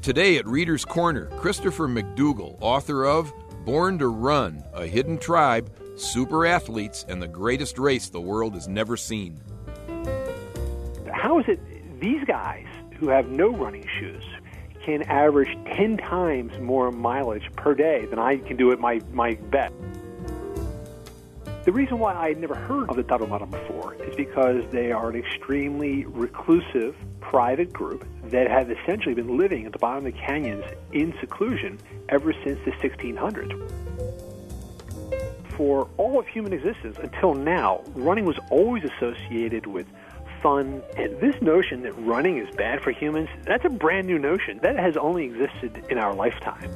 Today at Reader's Corner, Christopher McDougall, author of Born to Run, A Hidden Tribe, Super Athletes, and the Greatest Race the World Has Never Seen. How is it these guys who have no running shoes can average 10 times more mileage per day than I can do at my best? The reason why I had never heard of the Tuttle Muddle before is because they are an extremely reclusive, private group that have essentially been living at the bottom of the canyons in seclusion ever since the 1600s. For all of human existence until now, running was always associated with fun, and this notion that running is bad for humans, that's a brand new notion. That has only existed in our lifetime.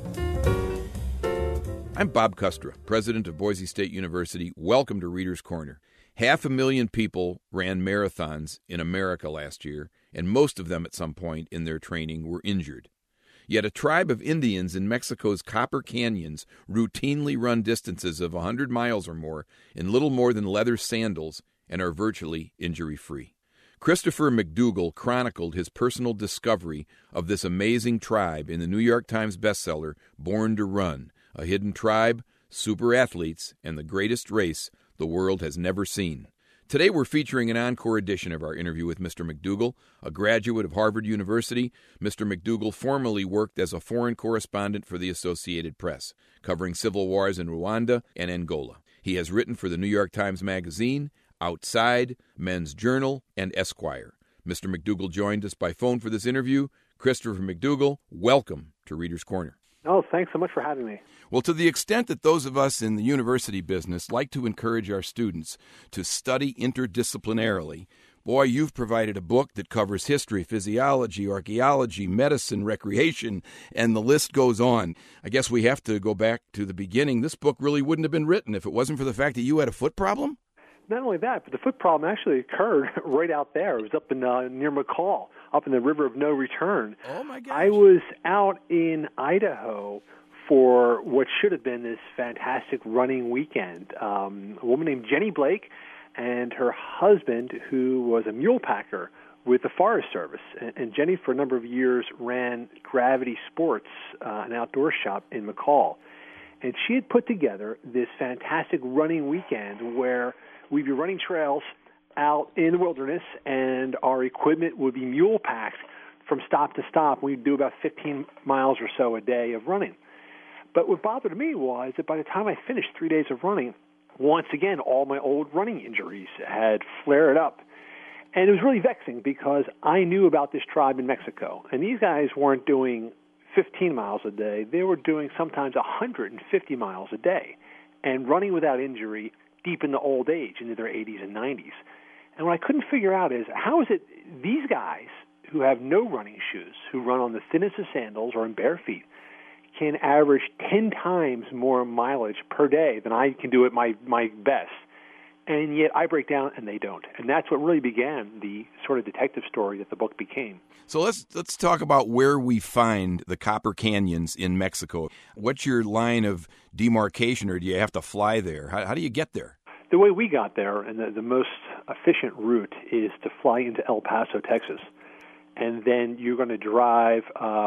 I'm Bob Kustra, president of Boise State University. Welcome to Reader's Corner. 500,000 people ran marathons in America last year, and most of them at some point in their training were injured. Yet a tribe of Indians in Mexico's Copper Canyons routinely run distances of 100 miles or more in little more than leather sandals and are virtually injury-free. Christopher McDougall chronicled his personal discovery of this amazing tribe in the New York Times bestseller, Born to Run, A Hidden Tribe, Super Athletes, and the Greatest Race the World Has Never Seen. Today we're featuring an encore edition of our interview with Mr. McDougall, a graduate of Harvard University. Mr. McDougall formerly worked as a foreign correspondent for the Associated Press, covering civil wars in Rwanda and Angola. He has written for the New York Times Magazine, Outside, Men's Journal, and Esquire. Mr. McDougall joined us by phone for this interview. Christopher McDougall, welcome to Reader's Corner. Oh, thanks so much for having me. Well, to the extent that those of us in the university business like to encourage our students to study interdisciplinarily, boy, you've provided a book that covers history, physiology, archaeology, medicine, recreation, and the list goes on. I guess we have to go back to the beginning. This book really wouldn't have been written if it wasn't for the fact that you had a foot problem? Not only that, but the foot problem actually occurred right out there. It was up in near McCall, up in the River of No Return. Oh, my gosh. I was out in Idaho for what should have been this fantastic running weekend. A woman named Jenny Blake and her husband, who was a mule packer with the Forest Service. And Jenny, for a number of years, ran Gravity Sports, an outdoor shop in McCall. And she had put together this fantastic running weekend where we'd be running trails out in the wilderness, and our equipment would be mule packed from stop to stop. We'd do about 15 miles or so a day of running. But what bothered me was that by the time I finished 3 days of running, once again, all my old running injuries had flared up. And it was really vexing because I knew about this tribe in Mexico, and these guys weren't doing 15 miles a day. They were doing sometimes 150 miles a day and running without injury deep in the old age, into their 80s and 90s. And what I couldn't figure out is, how is it these guys who have no running shoes, who run on the thinnest of sandals or in bare feet, can average 10 times more mileage per day than I can do at my best? And yet I break down and they don't. And that's what really began the sort of detective story that the book became. So let's talk about where we find the Copper Canyons in Mexico. What's your line of demarcation, or do you have to fly there? How do you get there? The way we got there, and the most efficient route, is to fly into El Paso, Texas. And then you're going to drive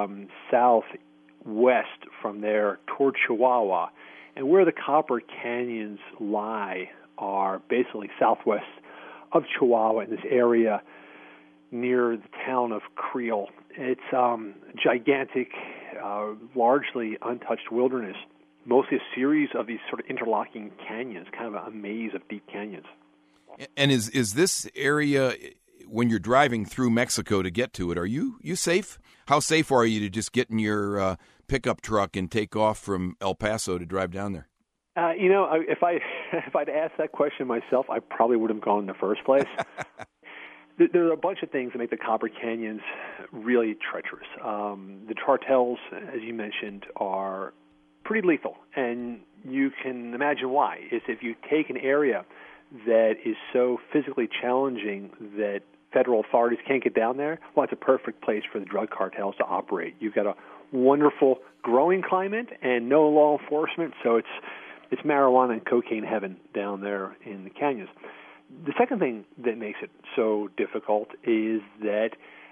southwest from there toward Chihuahua. And where the Copper Canyons lie are basically southwest of Chihuahua, in this area near the town of Creel. It's gigantic, largely untouched wilderness, mostly a series of these sort of interlocking canyons, kind of a maze of deep canyons. And is this area, when you're driving through Mexico to get to it, are you safe? How safe are you to just get in your pickup truck and take off from El Paso to drive down there? If I'd asked that question myself, I probably would have gone in the first place. There are a bunch of things that make the Copper Canyons really treacherous. The cartels, as you mentioned, are pretty lethal, and you can imagine why. It's if you take an area that is so physically challenging that federal authorities can't get down there, well, it's a perfect place for the drug cartels to operate. You've got a wonderful growing climate and no law enforcement, so it's marijuana and cocaine heaven down there in the canyons. The second thing that makes it so difficult is that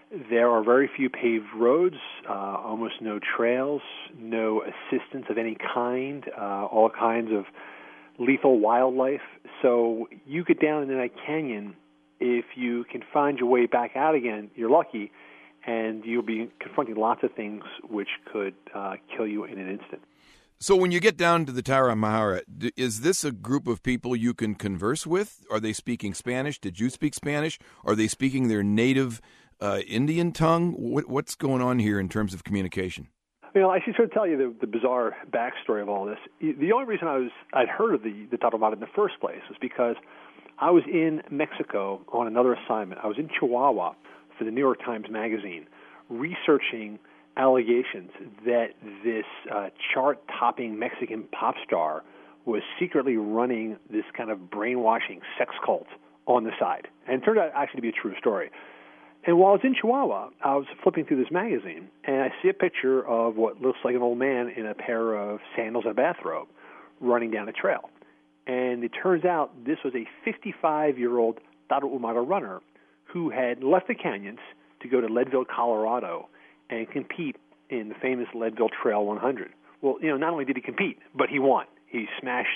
There are very few paved roads, almost no trails, no assistance of any kind, all kinds of lethal wildlife. So you get down into that canyon, if you can find your way back out again, you're lucky, and you'll be confronting lots of things which could kill you in an instant. So when you get down to the Tarahumara, is this a group of people you can converse with? Are they speaking Spanish? Did you speak Spanish? Are they speaking their native Indian tongue? What's going on here in terms of communication? I should sort of tell you the bizarre backstory of all this. The only reason I'd heard of the Tarahumara in the first place was because I was in Mexico on another assignment. I was in Chihuahua for the New York Times Magazine researching allegations that this chart-topping Mexican pop star was secretly running this kind of brainwashing sex cult on the side. And it turned out actually to be a true story. And while I was in Chihuahua, I was flipping through this magazine, and I see a picture of what looks like an old man in a pair of sandals and a bathrobe running down a trail. And it turns out this was a 55-year-old Tarahumara runner who had left the canyons to go to Leadville, Colorado, and compete in the famous Leadville Trail 100. Well, not only did he compete, but he won. He smashed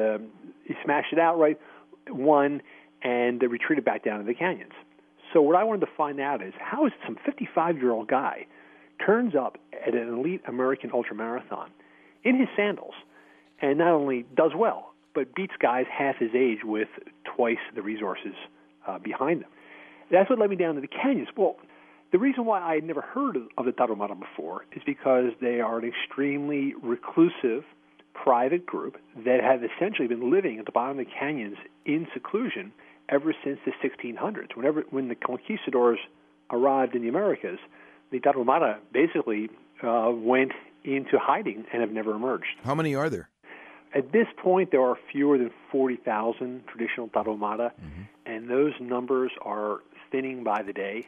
it outright, won, and retreated back down to the canyons. So what I wanted to find out is how is some 55-year-old guy turns up at an elite American ultramarathon in his sandals and not only does well, but beats guys half his age with twice the resources behind them. That's what led me down to the canyons. Well, the reason why I had never heard of the Tarahumara before is because they are an extremely reclusive, private group that have essentially been living at the bottom of the canyons in seclusion ever since the 1600s. When the conquistadors arrived in the Americas, the Tarahumara basically went into hiding and have never emerged. How many are there? At this point, there are fewer than 40,000 traditional Tarahumara, and those numbers are thinning by the day.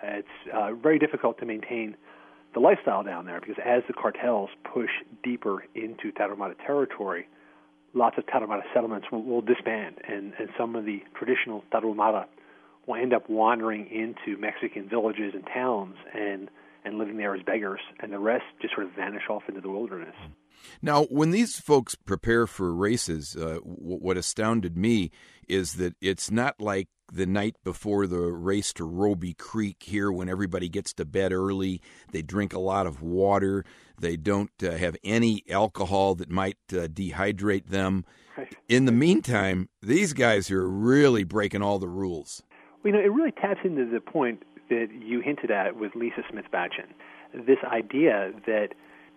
It's very difficult to maintain the lifestyle down there because as the cartels push deeper into Tarahumara territory, lots of Tarahumara settlements will disband, and some of the traditional Tarahumara will end up wandering into Mexican villages and towns and living there as beggars, and the rest just sort of vanish off into the wilderness. Now, when these folks prepare for races, what astounded me is that it's not like the night before the race to Roby Creek here when everybody gets to bed early. They drink a lot of water. They don't have any alcohol that might dehydrate them. Right. In the meantime, these guys are really breaking all the rules. Well, it really taps into the point that you hinted at with Lisa Smith-Batchen, this idea that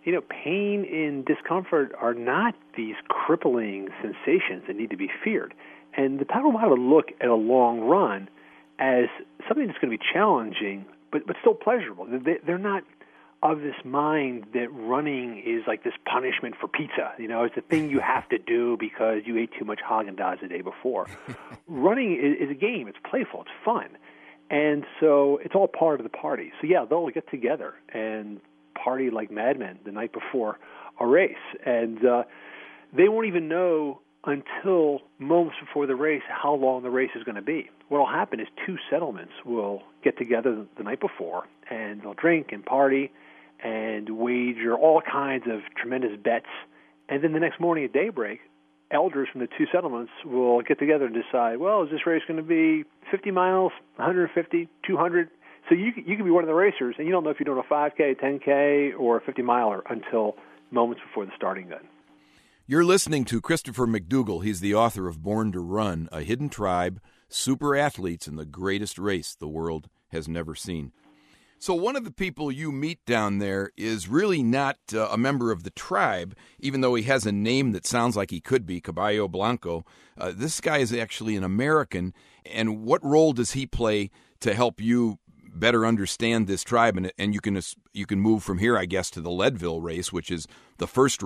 pain and discomfort are not these crippling sensations that need to be feared. And the Tarahumara look at a long run as something that's going to be challenging, but still pleasurable. They're not of this mind that running is like this punishment for pizza. It's the thing you have to do because you ate too much Haagen-Dazs the day before. Running is a game. It's playful. It's fun. And so it's all part of the party. So, yeah, they'll get together and party like madmen the night before a race. And they won't even know until moments before the race how long the race is going to be. What will happen is two settlements will get together the night before, and they'll drink and party and wager all kinds of tremendous bets. And then the next morning at daybreak, elders from the two settlements will get together and decide, well, is this race going to be 50 miles, 150, 200? So you can be one of the racers, and you don't know if you're doing a 5K, 10K, or a 50-miler until moments before the starting gun. You're listening to Christopher McDougall. He's the author of Born to Run, A Hidden Tribe, Super Athletes, and the Greatest Race the World Has Never Seen. So one of the people you meet down there is really not a member of the tribe, even though he has a name that sounds like he could be, Caballo Blanco. This guy is actually an American, and what role does he play to help you better understand this tribe? And you can move from here, I guess, to the Leadville race, which is the first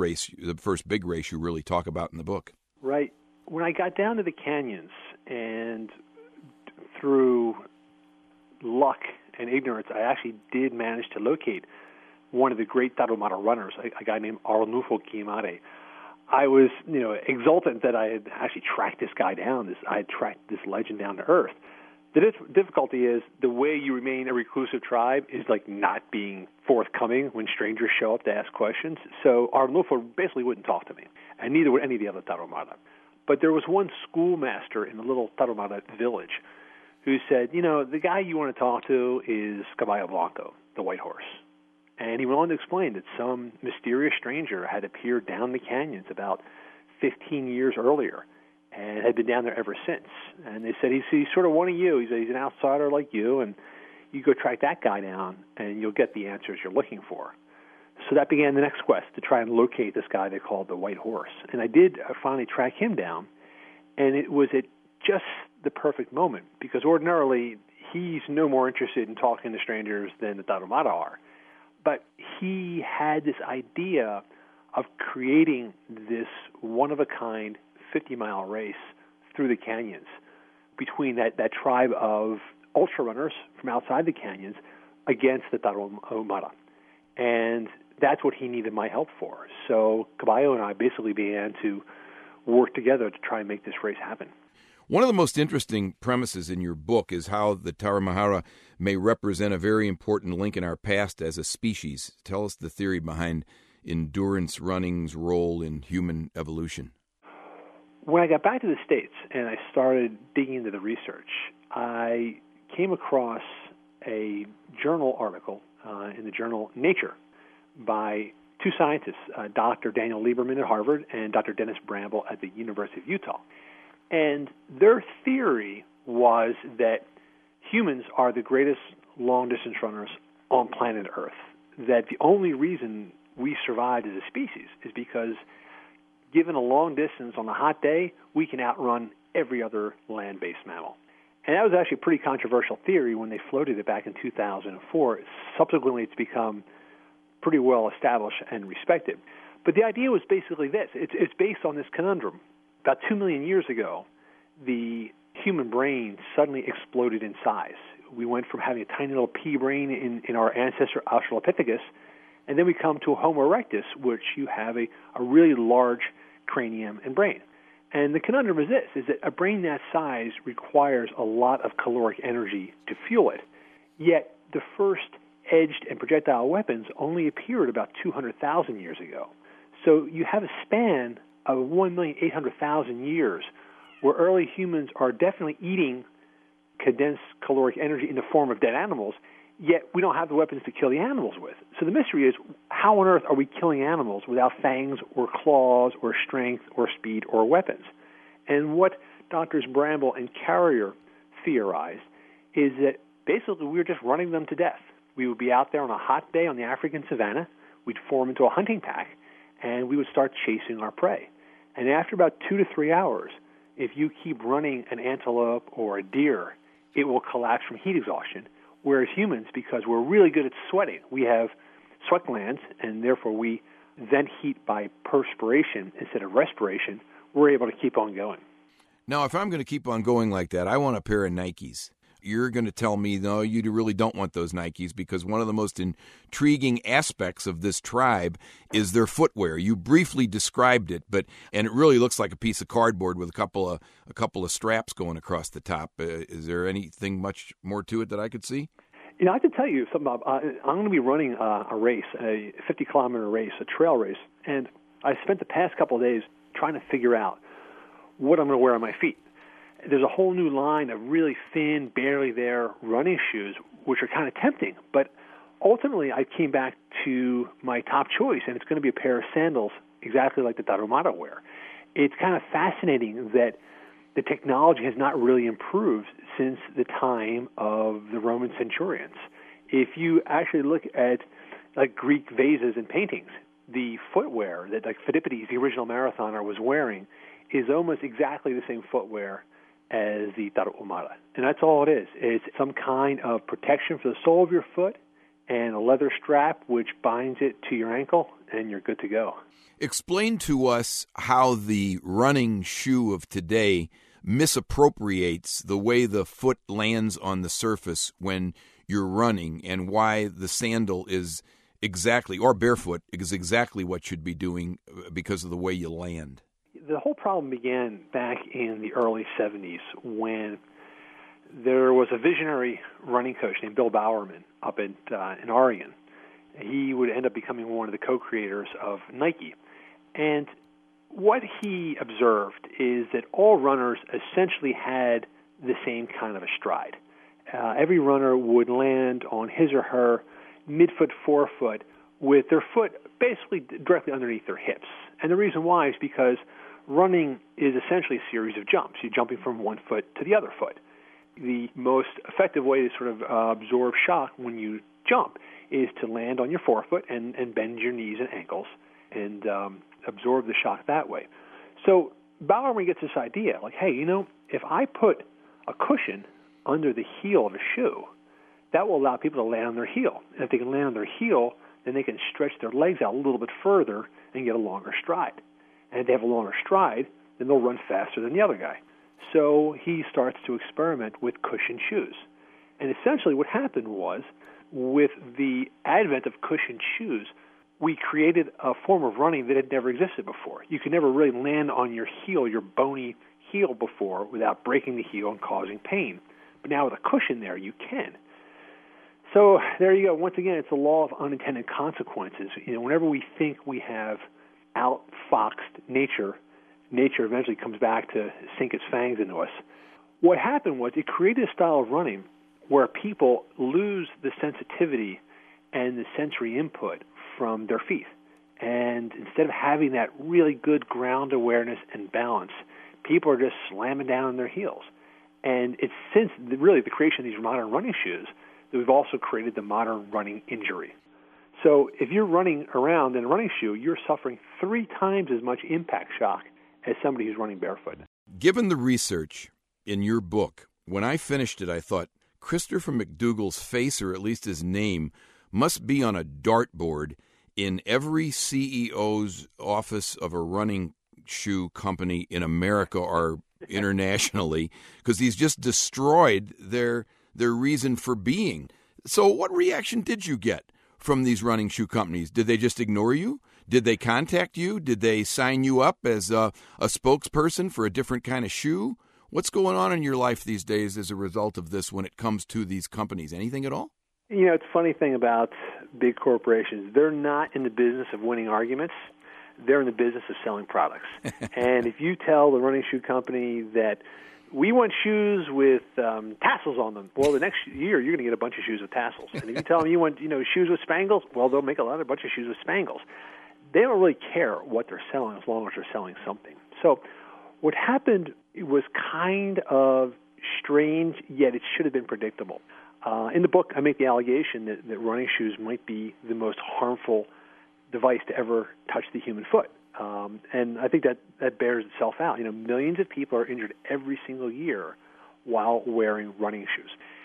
big race you really talk about in the book. Right. When I got down to the canyons, and through luck and ignorance, I actually did manage to locate one of the great Tarahumara runners, a guy named Arnulfo Guimaraes. I was, exultant that I had actually tracked this guy down. I had tracked this legend down to earth. The difficulty is the way you remain a reclusive tribe is like not being forthcoming when strangers show up to ask questions. So our Lufo basically wouldn't talk to me, and neither would any of the other Tarahumara. But there was one schoolmaster in the little Tarahumara village who said, the guy you want to talk to is Caballo Blanco, the white horse. And he went on to explain that some mysterious stranger had appeared down the canyons about 15 years earlier and had been down there ever since. And they said, he's sort of one of you. He's an outsider like you, and you go track that guy down, and you'll get the answers you're looking for. So that began the next quest, to try and locate this guy they called the White Horse. And I did finally track him down, and it was at just the perfect moment, because ordinarily he's no more interested in talking to strangers than the Tarahumara are. But he had this idea of creating this one-of-a-kind 50-mile race through the canyons between that tribe of ultra-runners from outside the canyons against the Tarahumara. And that's what he needed my help for. So Caballo and I basically began to work together to try and make this race happen. One of the most interesting premises in your book is how the Tarahumara may represent a very important link in our past as a species. Tell us the theory behind endurance running's role in human evolution. When I got back to the States and I started digging into the research, I came across a journal article in the journal Nature by two scientists, Dr. Daniel Lieberman at Harvard and Dr. Dennis Bramble at the University of Utah. And their theory was that humans are the greatest long-distance runners on planet Earth, that the only reason we survived as a species is because given a long distance on a hot day, we can outrun every other land-based mammal. And that was actually a pretty controversial theory when they floated it back in 2004. Subsequently, it's become pretty well established and respected. But the idea was basically this. It's based on this conundrum. About 2 million years ago, the human brain suddenly exploded in size. We went from having a tiny little pea brain in our ancestor Australopithecus, and then we come to a Homo erectus, which you have a really large cranium and brain. And the conundrum is this, is that a brain that size requires a lot of caloric energy to fuel it. Yet the first edged and projectile weapons only appeared about 200,000 years ago. So you have a span of 1,800,000 years where early humans are definitely eating condensed caloric energy in the form of dead animals, yet we don't have the weapons to kill the animals with. So the mystery is, how on earth are we killing animals without fangs or claws or strength or speed or weapons? And what Drs. Bramble and Carrier theorized is that basically we were just running them to death. We would be out there on a hot day on the African savanna, we'd form into a hunting pack, and we would start chasing our prey. And after about 2 to 3 hours, if you keep running an antelope or a deer, it will collapse from heat exhaustion. Whereas humans, because we're really good at sweating, we have sweat glands, and therefore we vent heat by perspiration instead of respiration, we're able to keep on going. Now, if I'm going to keep on going like that, I want a pair of Nikes. You're going to tell me, no, you really don't want those Nikes, because one of the most intriguing aspects of this tribe is their footwear. You briefly described it, and it really looks like a piece of cardboard with a couple of straps going across the top. Is there anything much more to it that I could see? I could tell you something, Bob. I'm going to be running a race, a 50-kilometer race, a trail race, and I spent the past couple of days trying to figure out what I'm going to wear on my feet. There's a whole new line of really thin, barely there running shoes, which are kind of tempting. But ultimately, I came back to my top choice, and it's going to be a pair of sandals exactly like the Tarahumara wear. It's kind of fascinating that the technology has not really improved since the time of the Roman centurions. If you actually look at like Greek vases and paintings, the footwear that like Phidippides, the original marathoner, was wearing is almost exactly the same footwear as the Tarahumara. And that's all it is. It's some kind of protection for the sole of your foot and a leather strap which binds it to your ankle, and you're good to go. Explain to us how the running shoe of today misappropriates the way the foot lands on the surface when you're running, and why the sandal is exactly, or barefoot, is exactly what should be doing because of the way you land. The whole problem began back in the early 70s when there was a visionary running coach named Bill Bowerman up in Oregon. He would end up becoming one of the co-creators of Nike. And what he observed is that all runners essentially had the same kind of a stride. Every runner would land on his or her midfoot, forefoot, with their foot basically directly underneath their hips. And the reason why is because running is essentially a series of jumps. You're jumping from one foot to the other foot. The most effective way to sort of absorb shock when you jump is to land on your forefoot and bend your knees and ankles and absorb the shock that way. So Bowerman gets this idea, like, hey, if I put a cushion under the heel of a shoe, that will allow people to land on their heel. And if they can land on their heel, then they can stretch their legs out a little bit further and get a longer stride. And if they have a longer stride, then they'll run faster than the other guy. So he starts to experiment with cushioned shoes. And essentially what happened was, with the advent of cushioned shoes, we created a form of running that had never existed before. You could never really land on your heel, your bony heel before, without breaking the heel and causing pain. But now with a cushion there, you can. So there you go. Once again, it's the law of unintended consequences. Whenever we think we have outfoxed nature, nature eventually comes back to sink its fangs into us. What happened was it created a style of running where people lose the sensitivity and the sensory input from their feet. And instead of having that really good ground awareness and balance, people are just slamming down on their heels. And it's since really the creation of these modern running shoes that we've also created the modern running injury. So if you're running around in a running shoe, you're suffering 3 times as much impact shock as somebody who's running barefoot. Given the research in your book, when I finished it, I thought, Christopher McDougall's face, or at least his name, must be on a dartboard in every CEO's office of a running shoe company in America or internationally, because he's just destroyed their reason for being. So what reaction did you get from these running shoe companies? Did they just ignore you? Did they contact you? Did they sign you up as a spokesperson for a different kind of shoe? What's going on in your life these days as a result of this when it comes to these companies? Anything at all? It's a funny thing about big corporations. They're not in the business of winning arguments. They're in the business of selling products. And if you tell the running shoe company that we want shoes with tassels on them, well, the next year you're going to get a bunch of shoes with tassels. And if you tell them you want shoes with spangles, well, they'll make a bunch of shoes with spangles. They don't really care what they're selling as long as they're selling something. So what happened was kind of strange, yet it should have been predictable. In the book, I make the allegation that running shoes might be the most harmful device to ever touch the human foot. And I think that bears itself out. Millions of people are injured every single year while wearing running shoes.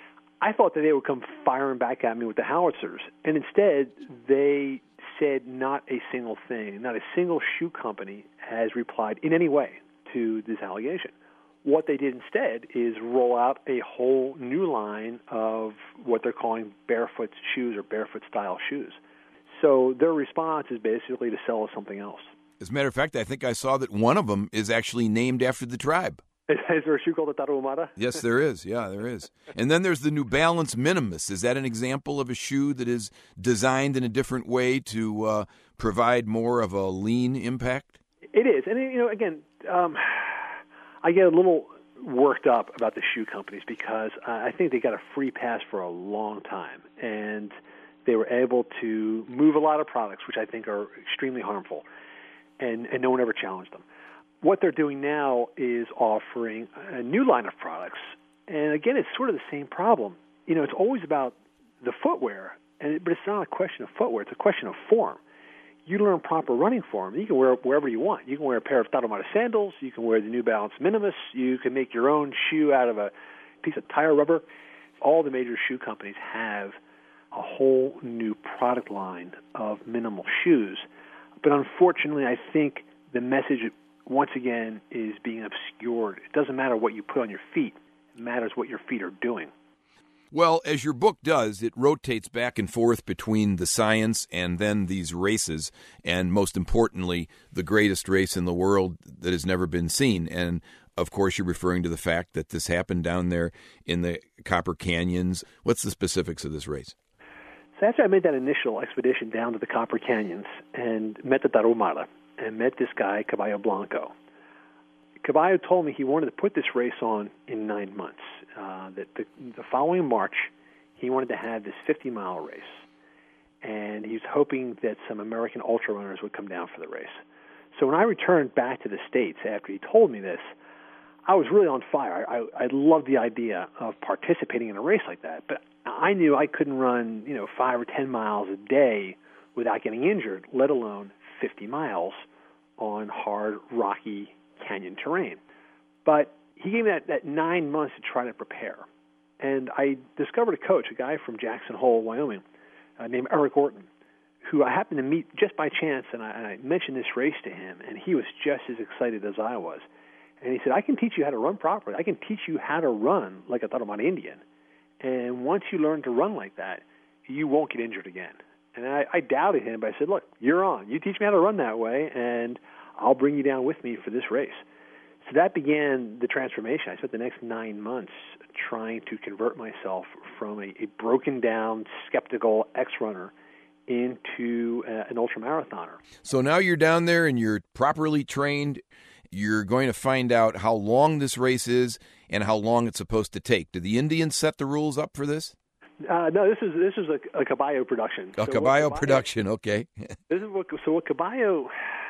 I thought that they would come firing back at me with the howitzers, and instead they said not a single thing. Not a single shoe company has replied in any way to this allegation. What they did instead is roll out a whole new line of what they're calling barefoot shoes or barefoot-style shoes. So their response is basically to sell us something else. As a matter of fact, I think I saw that one of them is actually named after the tribe. Is there a shoe called the Tarahumara? Yes, there is. Yeah, there is. And then there's the New Balance Minimus. Is that an example of a shoe that is designed in a different way to provide more of a lean impact? It is. And, again, I get a little worked up about the shoe companies because I think they got a free pass for a long time. And they were able to move a lot of products, which I think are extremely harmful. And no one ever challenged them. What they're doing now is offering a new line of products. And again, it's sort of the same problem. It's always about the footwear, but it's not a question of footwear. It's a question of form. You learn proper running form. You can wear it wherever you want. You can wear a pair of Tarahumara sandals. You can wear the New Balance Minimus. You can make your own shoe out of a piece of tire rubber. All the major shoe companies have a whole new product line of minimal shoes. But unfortunately, I think the message, once again, is being obscured. It doesn't matter what you put on your feet. It matters what your feet are doing. Well, as your book does, it rotates back and forth between the science and then these races, and most importantly, the greatest race in the world that has never been seen. And Of course, you're referring to the fact that this happened down there in the Copper Canyons. What's the specifics of this race? So after I made that initial expedition down to the Copper Canyons and met the Tarahumara and met this guy, Caballo Blanco, Caballo told me he wanted to put this race on in 9 months. That the following March, he wanted to have this 50-mile race. And he was hoping that some American ultra runners would come down for the race. So when I returned back to the States after he told me this, I was really on fire. I loved the idea of participating in a race like that. But I knew I couldn't run, 5 or 10 miles a day without getting injured, let alone 50 miles on hard, rocky canyon terrain. But he gave me that 9 months to try to prepare. And I discovered a coach, a guy from Jackson Hole, Wyoming, named Eric Orton, who I happened to meet just by chance, and I mentioned this race to him, and he was just as excited as I was. And he said, I can teach you how to run properly. I can teach you how to run like a Tarahumara Indian. And once you learn to run like that, you won't get injured again. And I doubted him, but I said, look, you're on. You teach me how to run that way, and I'll bring you down with me for this race. So that began the transformation. I spent the next 9 months trying to convert myself from a broken-down, skeptical ex-runner into an ultramarathoner. So now you're down there and you're properly trained. You're going to find out how long this race is and how long it's supposed to take. Do the Indians set the rules up for this? No, this is a Caballo production. A Caballo production, okay. What Caballo,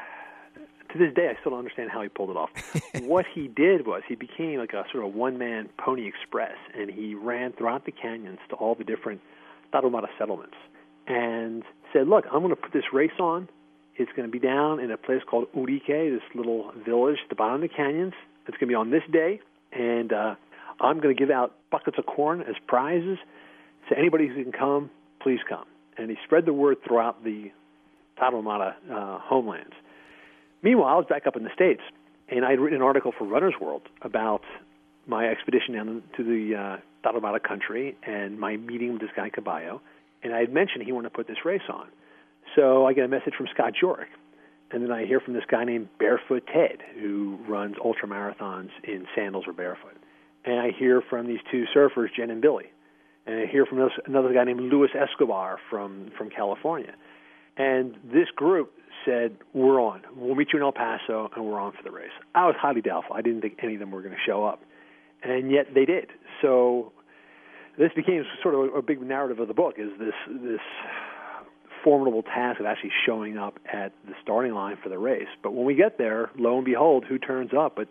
to this day, I still don't understand how he pulled it off. What he did was he became like a sort of one-man Pony Express, and he ran throughout the canyons to all the different Tarahumara settlements and said, look, I'm going to put this race on. It's going to be down in a place called Urique, this little village at the bottom of the canyons. It's going to be on this day, and I'm going to give out buckets of corn as prizes. So anybody who can come, please come. And he spread the word throughout the Tarahumara homelands. Meanwhile, I was back up in the States, and I had written an article for Runner's World about my expedition down to the Tarahumara country and my meeting with this guy, Caballo. And I had mentioned he wanted to put this race on. So I get a message from Scott Jurek, and then I hear from this guy named Barefoot Ted, who runs ultramarathons in sandals or barefoot. And I hear from these two surfers, Jen and Billy. And I hear from another guy named Luis Escobar from California. And this group said, we're on. We'll meet you in El Paso, and we're on for the race. I was highly doubtful. I didn't think any of them were going to show up. And yet they did. So this became sort of a big narrative of the book, is this formidable task of actually showing up at the starting line for the race. But when we get there, lo and behold, who turns up but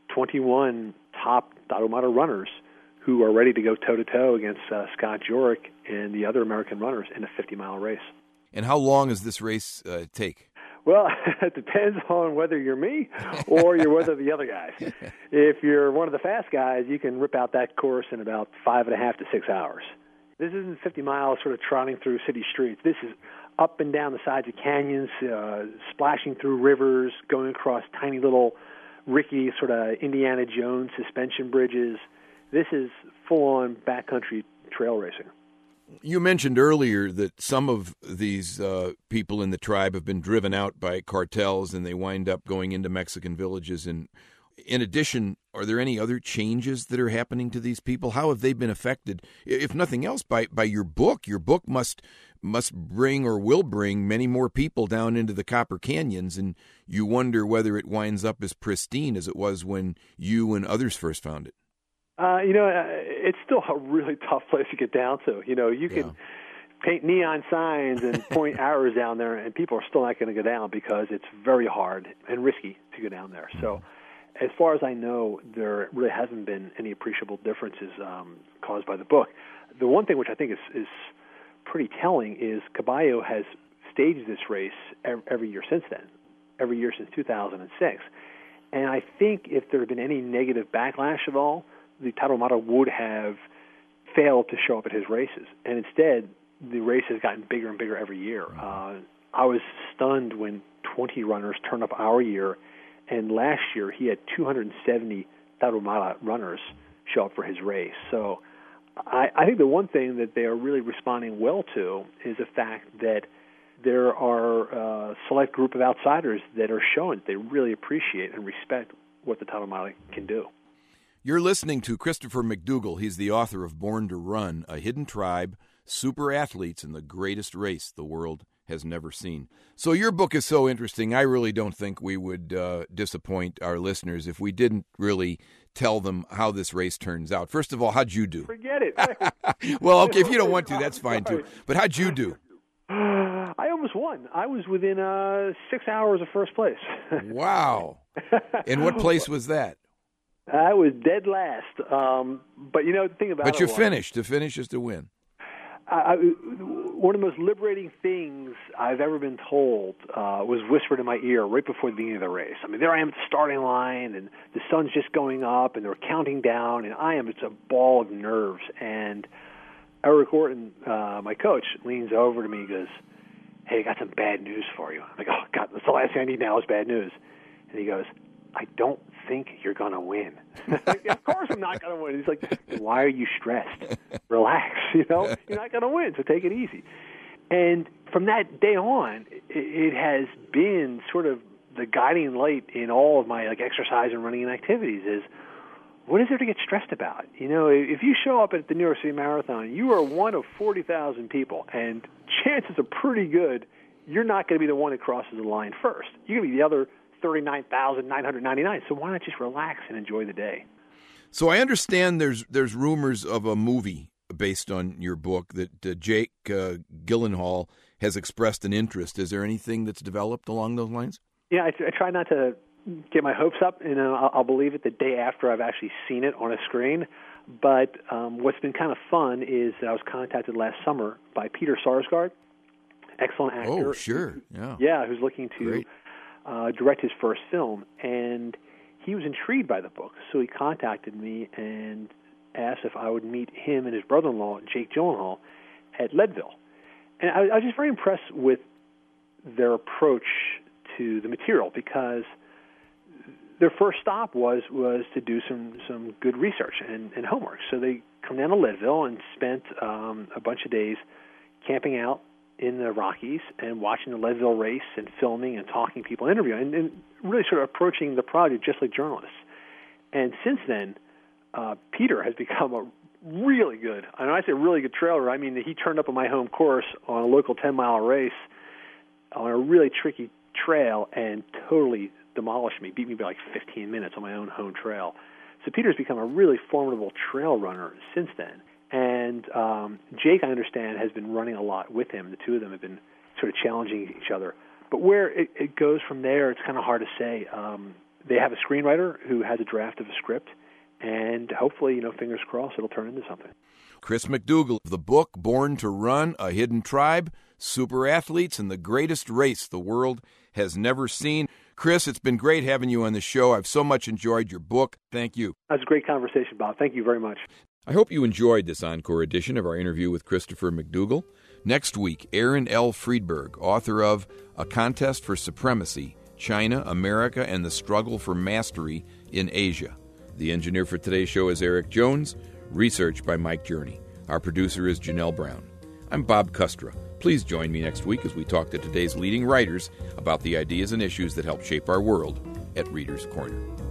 21 top Tarahumara runners who are ready to go toe-to-toe against Scott Jurek and the other American runners in a 50-mile race. And how long does this race take? Well, it depends on whether you're me or you're one of the other guys. If you're one of the fast guys, you can rip out that course in about 5.5 to 6 hours. This isn't 50 miles sort of trotting through city streets. This is up and down the sides of canyons, splashing through rivers, going across tiny little rickety sort of Indiana Jones suspension bridges. This is full-on backcountry trail racing. You mentioned earlier that some of these people in the tribe have been driven out by cartels and they wind up going into Mexican villages. And in addition, are there any other changes that are happening to these people? How have they been affected, if nothing else, by your book? Your book must bring or will bring many more people down into the Copper Canyons, and you wonder whether it winds up as pristine as it was when you and others first found it. It's still a really tough place to get down to. You can paint neon signs and point arrows down there, and people are still not going to go down because it's very hard and risky to go down there. So as far as I know, there really hasn't been any appreciable differences caused by the book. The one thing which I think is pretty telling is Caballo has staged this race every year since then, every year since 2006. And I think if there had been any negative backlash at all, the Tarahumara would have failed to show up at his races. And instead, the race has gotten bigger and bigger every year. I was stunned when 20 runners turned up our year, and last year he had 270 Tarahumara runners show up for his race. So I think the one thing that they are really responding well to is the fact that there are a select group of outsiders that are showing they really appreciate and respect what the tunnel model can do. You're listening to Christopher McDougall. He's the author of Born to Run, A Hidden Tribe, Super Athletes, and the Greatest Race the World Has Never Seen. So your book is so interesting, I really don't think we would disappoint our listeners if we didn't really tell them how this race turns out. First of all, how'd you do? Forget it. Well, okay, if you don't want to, that's fine too. But how'd you do? I almost won. I was within 6 hours of first place. Wow. And what place was that? I was dead last. But the thing about it But you finished. To finish is to win. One of the most liberating things I've ever been told was whispered in my ear right before the beginning of the race. I mean, there I am at the starting line, and the sun's just going up, and they're counting down, and it's a ball of nerves. And Eric Orton, my coach, leans over to me and goes, "Hey, I got some bad news for you." I'm like, "Oh, God, that's the last thing I need now is bad news." And he goes, "I don't think you're going to win." Of course I'm not going to win. He's like, "Why are you stressed? Relax, you're not going to win, so take it easy." And from that day on, it has been sort of the guiding light in all of my exercise and running and activities is, what is there to get stressed about? If you show up at the New York City Marathon, you are one of 40,000 people, and chances are pretty good you're not going to be the one that crosses the line first. You're going to be the other 39,999. So why not just relax and enjoy the day? So I understand there's rumors of a movie based on your book that Jake Gyllenhaal has expressed an interest. Is there anything that's developed along those lines? Yeah, I try not to get my hopes up, and I'll believe it the day after I've actually seen it on a screen. But what's been kind of fun is that I was contacted last summer by Peter Sarsgaard, excellent actor. Oh, sure. Yeah. Yeah, who's looking to direct his first film. And he was intrigued by the book, so he contacted me and asked if I would meet him and his brother-in-law, Jake Gyllenhaal, at Leadville. And I was just very impressed with their approach to the material, because their first stop was to do some good research and homework. So they come down to Leadville and spent a bunch of days camping out in the Rockies and watching the Leadville race and filming and talking to people, interviewing, and really sort of approaching the project just like journalists. And since then, Peter has become a really good, and when I say really good trailer, I mean that he turned up on my home course on a local 10-mile race on a really tricky trail and totally demolished me, beat me by like 15 minutes on my own home trail. So Peter's become a really formidable trail runner since then. And Jake, I understand, has been running a lot with him. The two of them have been sort of challenging each other. But where it goes from there, it's kind of hard to say. They have a screenwriter who has a draft of a script, and hopefully, fingers crossed, it'll turn into something. Chris McDougall, the book, Born to Run, A Hidden Tribe, Super Athletes, and the Greatest Race the World Has Never Seen. Chris, it's been great having you on the show. I've so much enjoyed your book. Thank you. That was a great conversation, Bob. Thank you very much. I hope you enjoyed this encore edition of our interview with Christopher McDougall. Next week, Aaron L. Friedberg, author of A Contest for Supremacy, China, America, and the Struggle for Mastery in Asia. The engineer for today's show is Eric Jones, research by Mike Journey. Our producer is Janelle Brown. I'm Bob Custra. Please join me next week as we talk to today's leading writers about the ideas and issues that help shape our world at Reader's Corner.